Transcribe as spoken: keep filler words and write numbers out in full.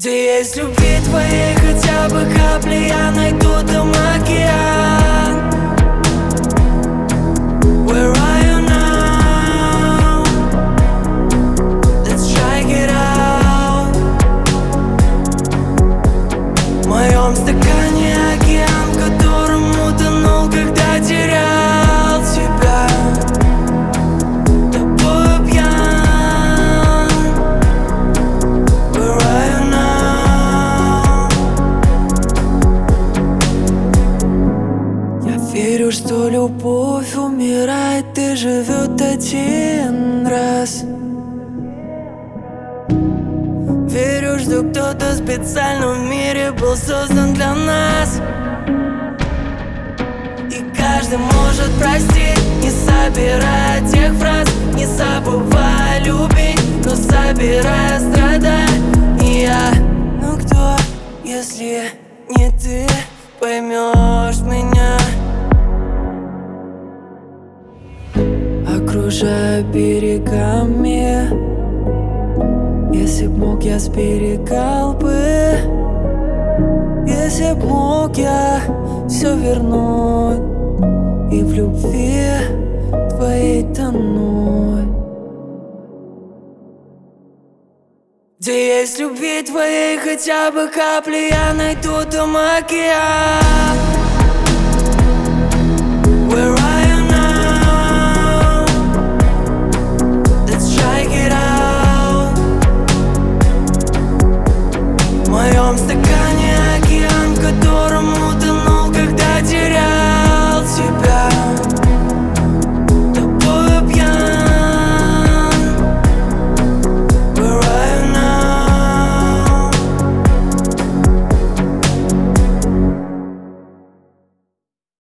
Где есть любви твоей хотя бы капли, я найду там океан. Where are you now? Let's try it out. В моем стакане океан, в котором утонул, когда терял тебя. Тобою пьян. Where are you now? Я верю, что любовь умирает и живет один раз. Верю, что кто-то специально в мире был создан для нас. И каждый может простить, не собирая тех фраз, не забывая любить, но собирая страдать. И я, ну кто, если не ты, поймешь меня? Окружая берегами, если б мог, я сберегал бы. Если б мог, я все вернуть и в любви твоей тонуть. Где есть любви твоей хотя бы капли, я найду там океан.